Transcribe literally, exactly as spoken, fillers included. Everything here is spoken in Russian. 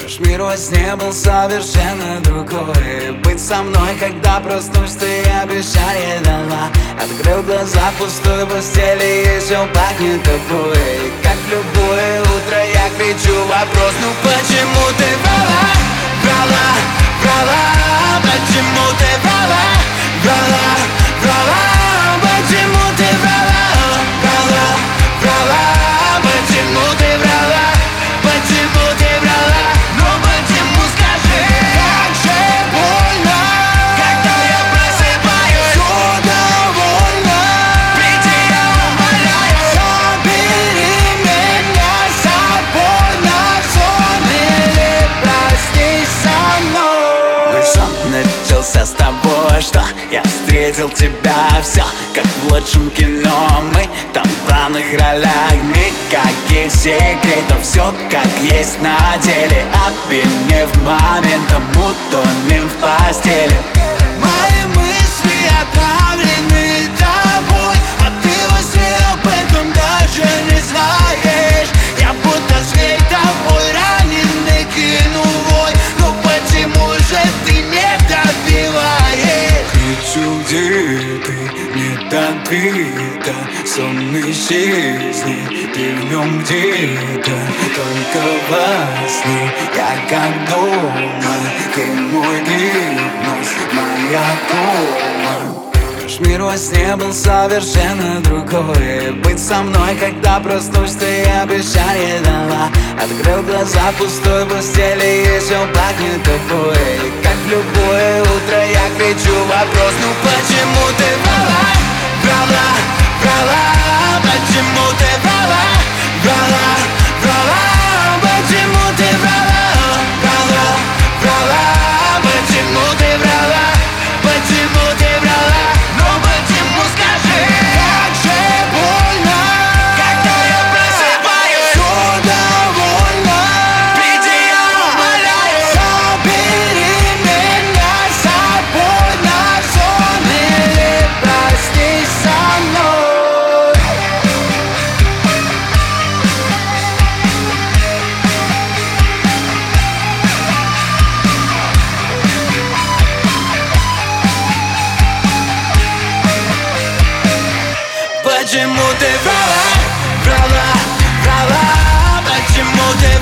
Наш мир во сне был совершенно другой. Быть со мной, когда проснусь, ты обещание дала. Открыл глаза в пустой постели, и все пахнет тобой. Как любое утро я кричу вопрос: ну почему ты врала, врала, врала? Почему ты врала, врала, врала? Почему ты врала, врала, врала? Почему ты врала, почему ты врала? Ну почему, скажи, как же больно, когда я просыпаюсь, все довольно. Приди, я умоляю, забери меня с собой на сон или прости со мной. Мой сон начался с того, что я встретил тебя. Все как в лучшем кино, мы там в главных ролях. Никаких секретов, все как есть на деле. Обвинив моментом, утонем в постели. Мои мысли отправлены тобой, а ты во сне об этом даже не знаешь. Я будто зверь тобой раненый, кинувой. Ну почему же ты не добиваешь? Кричу, где ты, не добита. Сон исчезнет, ты в нем где-то. Только во сне я как дома. Ты мой гипноз, моя кома. Наш мир во сне был совершенно другой. Быть со мной, когда проснусь, ты обещание дала. Открыл глаза в пустой постели, и все пахнет тобой. Как любое утро я кричу вопрос: ну почему ты врала, врала, врала? Почему ты врала, врала, врала? Почему ты врала, врала, врала? Почему ты врала, почему ты врала? Ну почему, скажи, как же больно, когда я просыпаюсь, все довольно. Приди, я умоляю, забери меня с собой на сон или прости со мной. Почему ты врала, врала, врала? Почему ты